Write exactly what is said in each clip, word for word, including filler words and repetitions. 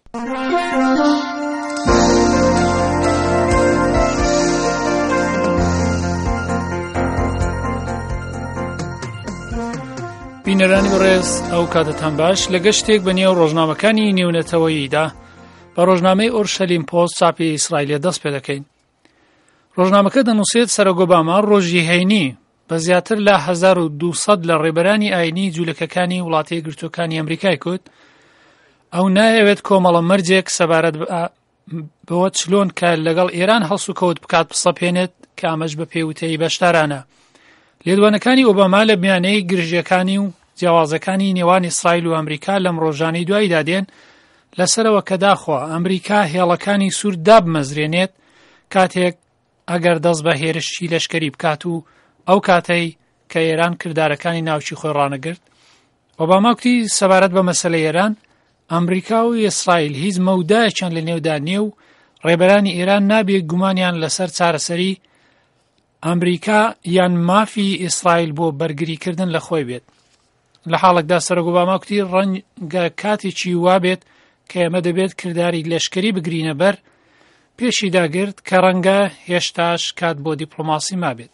بینەرانی بەڕێز ئەو کاتتان باش لە گەشتێک بەنێو ڕۆژنامەکانی نێونەتەوەییدا بە ڕۆژنامەی ئۆرشەلیم پۆست چاپی ئیسرائیلە دەست پێ دەکەین. ڕۆژنامەکە دەنووسێت سەرۆک ئۆباما ڕۆژی هەینی بە زیاتر لە هەزار و دووسەد لە ڕێبەرانی ئاینی جوولەکەکانی وڵاتە یەکگرتووەکانی ئەمریکای کوت ئەو نایەوێت کۆمەڵە مەرجێک سەبارەت بەوە چلۆن کە لەگەڵ ئێران هەڵس و کەوت بکات بسەپێنێت کە ئەمەش بە پێوتەی بەشدارانە. لێدوانەکانی ئۆباما لە میانەی گرژیەکانی و جیاوازەکانی نێوان ئیسرائیل و ئەمریکا لەم ڕۆژانەی دواییدا دێن لەسەرەوە کە داخوا ئەمریکا هێڵەکانی سوور دابمەزرێنێت کاتێک ئەگەر دەست بە هێرشی لەشکەری بکات و ئەو کاتەی کە ئێران کردارەکانی ناوچی خۆی ڕانەگرت. ئۆباما وتی سەبارەت بە مەسەلەی ئێران ئەمریکا و ئیسرائیل هیچ مەودایەکیان لە نێودا نییە و ڕێبەرانی ئێران نابێت گومانیان لەسەر چارەسەری ئەمریکا یان مافی ئیسرائیل بۆ بەرگریکردن لە خۆی بێت. لە حاڵێکدا سەرۆک ئۆباما وتی ڕەنگە کاتێکی وا بێت کە ئێمە دەبێت کردداری لەشکری بگرینە بەر پێشی داگرت کە ڕەنگە هێشتاش کات بۆ دیپلۆماسی مابێت.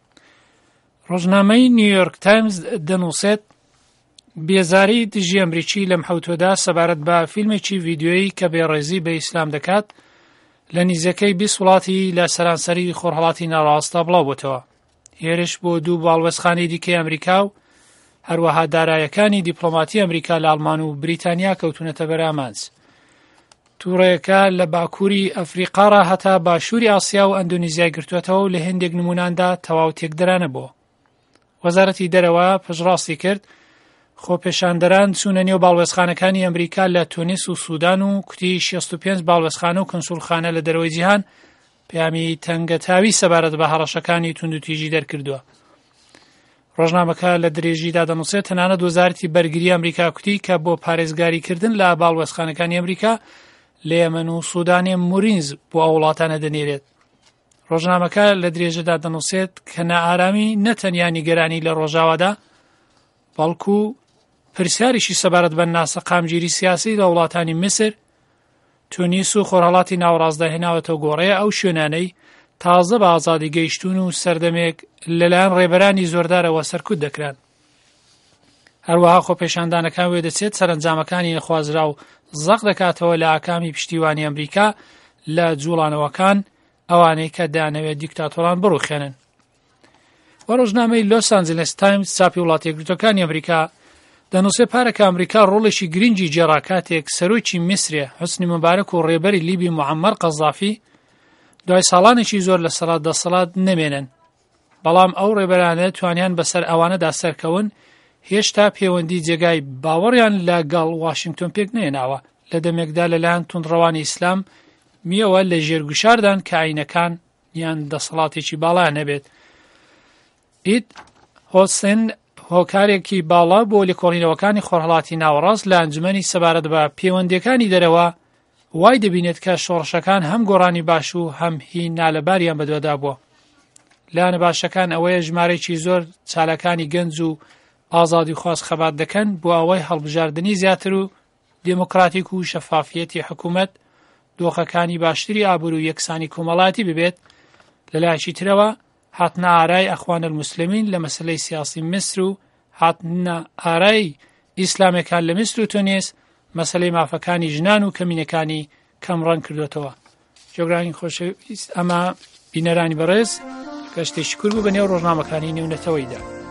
ڕۆژنامەی نیویۆرک تایمز دەنووسێت بێزاری دژی ئەمریکی لەم حوتۆدا سەبارەت بە فیلمێکی ڤیدیۆیی کە بێڕێزی بە ئیسلام دەکات لە نیزەکەی بیست وڵاتی لە سەرانسەری خۆرهەڵاتی ناڕاستە بڵاو بووتەوە. هێرش بۆ دوو باڵوەسخانەی دیکەی ئەمریکا و هەروەها دارایەکانی دیپلۆماتی ئەمریکا لە ئەڵمان و بریتانیا کەوتونەتە بەر ئامانج. تووڕەیەکە لە باکووری ئەفریقاڕا هەتا باشووری ئاسیا و ئەندونیزیای گرتوێتەوە و لە هێندێک نموناندا تەواو تێکدەرانە بووە. وەزارەتی دەرەوە پشڕاستی کرد خۆپێشاندەران چوونە نێو باڵوێزخانەکانی ئەمریکا لە تونس و سوودان و کوتی شەست و پێنج باڵوێزخانە و کۆنسوڵخانە لە دەرەوەی جیهان پەیامی تەنگەتاوی سەبارەت بە هەڕەشەکانی توندوتیژی دەرکردووە. ڕۆژنامەکە لە درێژیدا دەنووسێت تەنانەت وەزارەتی بەرگری ئەمریکا کوتی کە بۆ پارێزگاریکردن لە باڵوێزخانەکانی ئەمریکا لە یەمەن و سوودانی مورینز بۆ ئەو وڵاتانە دەنێرێت. ڕۆژنامەکە لە درێژەدا دەنووسێت کە نائارامی نەتەنیا نیگەرانی لە ڕۆژاوادا بەڵکو پرسیاریشی سەبارەت بە ناسە قامگیری سیاسی لە وڵاتانی میسر، تونیس و خۆرهەڵاتی ناوەڕاستدا هێناوەتەوە گۆڕەیە ئەو شوێنانەی تازە بە ئازادی گەیشتون و سەردەمێک لەلایەن ڕێبەرانی زۆردارەوە سەرکوت دەکران. هەروەها خۆپێشاندانەکان وێ دەچێت سەرنجامەکانی نەخوازرا و زەق دەکاتەوە لە ئاکامی پشتیوانی ئەمریکا لە جوڵانەوەکان ئەوانەی کە دانەوێت دیکتاتۆران بڕوخێنن. وە ڕۆژنامەی لۆس ئانجلس تایمز چاپی وڵاتە یەکگرتووەکانی ئەمریکا دەنووسێت پارێکە ئەمریکا ڕۆڵێکی گرنگی جێڕا کاتێک سەرۆکی میسرێ حوسنی ممبارەک و ڕێبەری لیبی موعەممەر قەزافی دوای ساڵانێکی زۆر لە سەڵات دەسەڵات نەمێنن، بەڵام ئەو ڕێبەرانە توانیان بەسەر ئەوانەدا سەرکەون هێشتا پەیوەندی جێگای باوەڕیان لەگەڵ واشنگتۆن پێک نێناوە لە دەمێکدا لەلایەن توندڕەوانی ئیسلام میەوە لە ژێرگوشاردان کە ئاینەکان یان دەسەڵاتێکی باڵا نەبێت. ئید هۆسن هۆکارێکی باڵا بۆ لێکۆڵینەوەکانی خۆرهەڵاتی ناوەڕاست لە ئەنجومەنی سەبارەت بە پەیوەندیەکانی دەرەوە وای دەبینێت کە شۆڕشەکان هەم گۆڕانی باش و هەم هی نالەباریان بەدوەدا بووە. لایەنە باشەکان ئەوەیە ژمارەیەکی زۆر چالەکانی گەنج و ئازادی خواست خەبات دەکەن بۆ ئەوەی هەڵبژاردننی زیاتر و دموکراتیک و شەفافیەتی حکوومەت دۆخەکانی باشتری ئابوور و یەکسانی کۆمەڵاتی ببێت. لەلایەکی ترەوە هاتنە ئارای ئەخوان الموسلمین لە مەسلەی سیاسی میسر و هاتنە ئارای ئیسلامەکان لە میسر و تونس مەسلەی مافەکانی ژنان و کەمینەکانی کەم ڕەنگ کردوێتەوە. جۆگرانی خۆشەویست ئەمە بینەرانی بەڕێز گەشتێکی کورد بوو بە نێو ڕۆژنامەکانی نێونەتەوەییدا.